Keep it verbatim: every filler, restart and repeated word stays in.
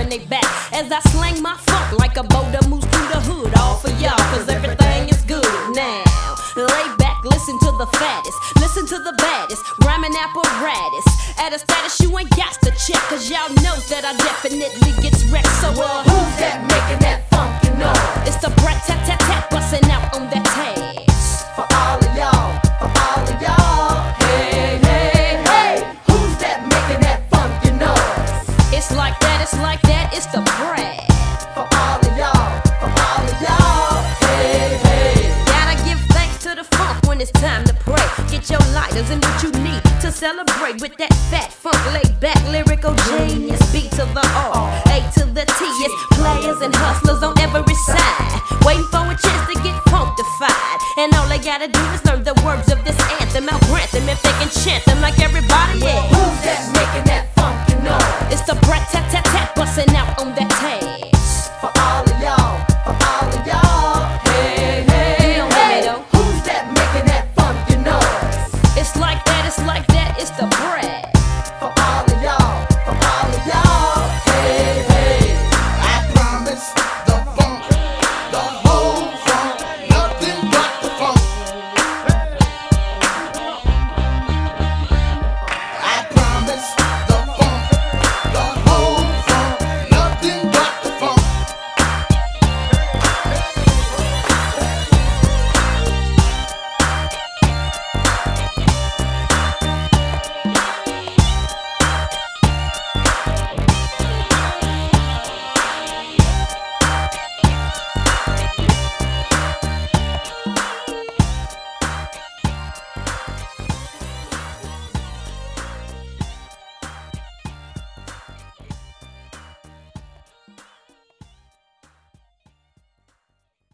they back as I slang my funk like a boulder moves through the hood. All for y'all, cause everything is good now. Lay back, listen to the fattest, listen to the baddest, rhyming apparatus. At a status you ain't got to check, cause y'all know that I definitely gets wrecked. So well, who's that making that funky noise? It's the brat tat tat tat busting out on that tag. For all of y'all, for all of y'all. Hey, hey, hey, who's that making that funky noise? It's like that, it's like that, it's the brat. For all of y'all, for all of y'all. Hey, hey. Gotta give thanks to the funk when it's time to pray. Get your lighters and what you need to celebrate with that fat funk, laid back, lyrical genius. B to the R, A to the T. It's players and hustlers on every side, waiting for a chance to get funkified. And all they gotta do is learn the words of this